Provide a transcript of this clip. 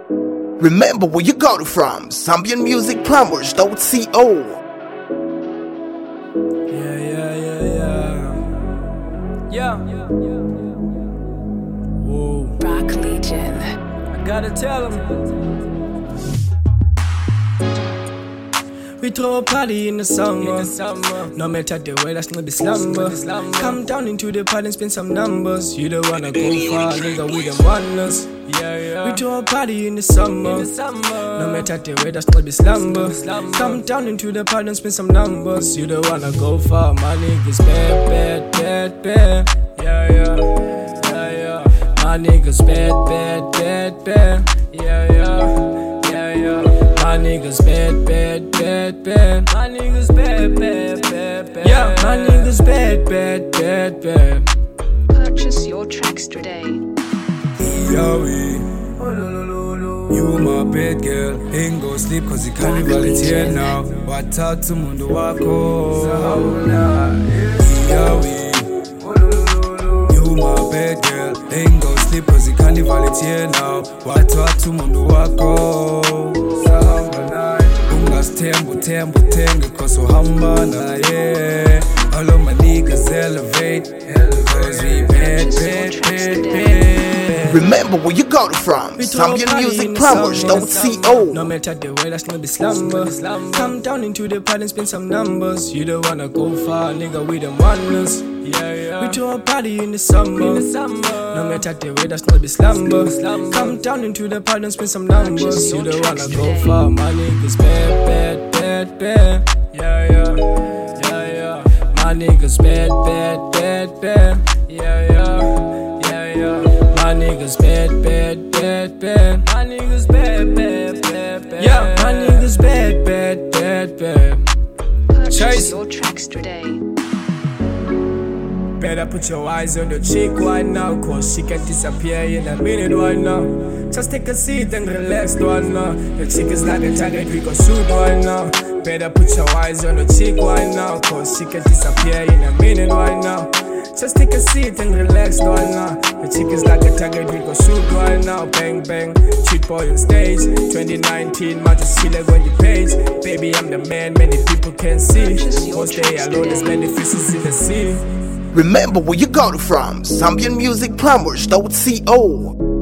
Remember where you got it from. ZambianMusicPromos.co. Yeah. Whoa. Rock Legion. I gotta tell him. We throw a party in the summer. No matter the way, that's not the slumber. Come down into the party and spend some numbers. You don't wanna go far, nigga, we them wonders. We throw a party in the summer. No matter the way, that's not the slumber. Come down into the party and spend some numbers. You don't wanna go far, my niggas bad. Yeah. My niggas bad. Yeah. My niggas bad. My niggas bad. Yeah, my niggas bad. Purchase your tracks today. Yahweh, you my bad girl. Ain't go sleep cause you can't volunteer now. What out to mundo wako. Yahweh, you my bad girl. Ain't go sleep cause you can't volunteer now. What out to mundo wako. Tembo cause so humble, yeah. All of my niggas elevate. Cause we bad. Remember where you got it from. ZambianMusicPromos.co. No matter the way, that's not the slumber. Come down into the party and spend some numbers. You don't wanna go far, nigga, we them wonders. We throw a party in the summer. No matter the way, that's not the slumber. Come down into the party and spend some numbers. You don't wanna go far, my niggas bad. Yeah. My niggas bad. Yeah. My niggas bad. My niggas bad. Yeah, my niggas bad. Purchase your tracks today. Better put your eyes on the chick right now, cause she can disappear in a minute right now. Just take a seat and relax right now. The chick is like a target, we gon' shoot right now. Better put your eyes on the chick right now, cause she can disappear in a minute right now. Just take a seat and relax right now. The chick is like a target, we gon' shoot right now. Bang, cheat boy on stage. 2019, man, just see like on the page. Baby, I'm the man, many people can't see. Won't stay alone, there's many fishes in the sea. Remember where you got it from. ZambianMusicPromos.co.